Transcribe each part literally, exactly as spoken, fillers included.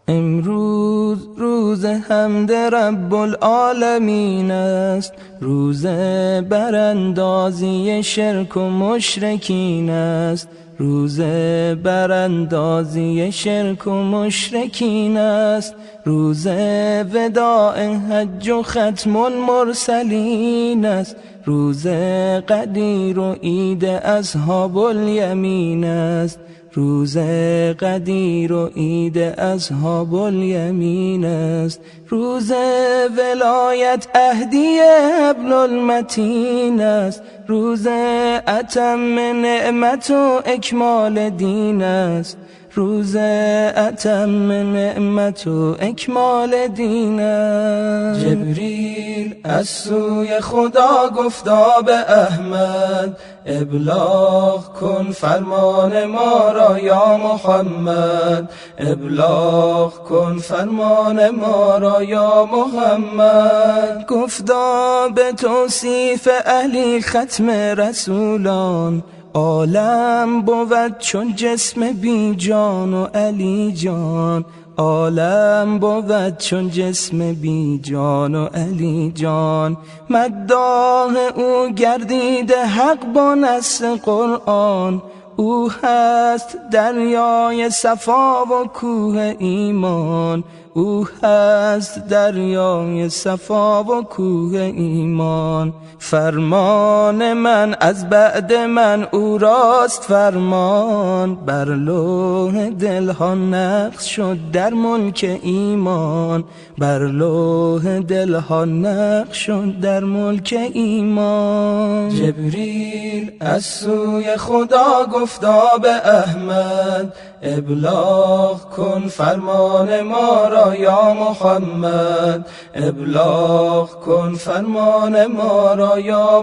امروز روز حمد رب العالمین است، روز براندازی شرک و مشرکین است، روز براندازی شرک و مشرکین است، روز وداع حج و ختم المرسلین است، روز قدیر و عید اصحاب الیمین است، روز قدیر و عید اصحاب الیمین است، روز ولایت عهدی حبل المتین است، روز اتم نعمت و اکمال دین است، روز اتم نعمت و اکمال دین است. جبریل از سوی خدا گفتا به احمد، ابلاغ کن فرمان ما را یا محمد، ابلاغ کن فرمان ما را یا محمد. گفتا به توصیف علی ختم رسولان، عالم بود چون جسم بی جان و علی جان، عالم بود چون جسم بی جان و علی جان. مداح او گردیده حق با نص قرآن، او هست دریای صفا و کوه ایمان، او هست دریای صفا و کوه ایمان. فرمان من از بعد من او راست فرمان، بر لوح دلها نقش شد در ملک ایمان، بر لوح دلها نقش شد در ملک ایمان. جبریل از سوی خدا گفتا به احمد، ابلاغ کن فرمان ما را یا محمد، ابلاغ کن فرمان ما را یا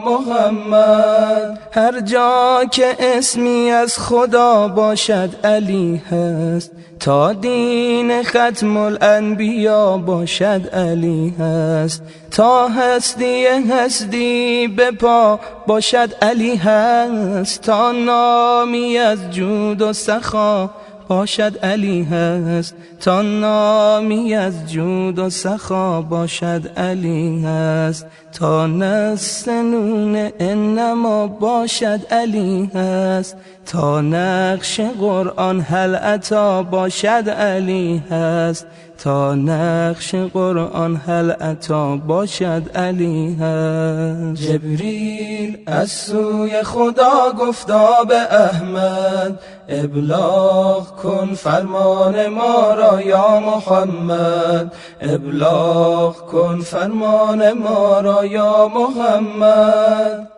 محمد. هر جا که اسمی از خدا باشد علی هست، تا دین ختم الانبیا باشد علی هست، تا هستی هستی به پا باشد علی هست، تا نامی از جود و سخا باشد علی هست، تا نامی از جود و سخا باشد علی هست، تا نص نون انما باشد علی هست، تا نقش قرآن هل اتی باشد علی هست، تا نقش قرآن هل اتی باشد علی هست. جبریل از سوی خدا گفتا به احمد، ابلاغ کن فرمان ما را یا محمد، ابلاغ کن فرمان ما را یا محمد.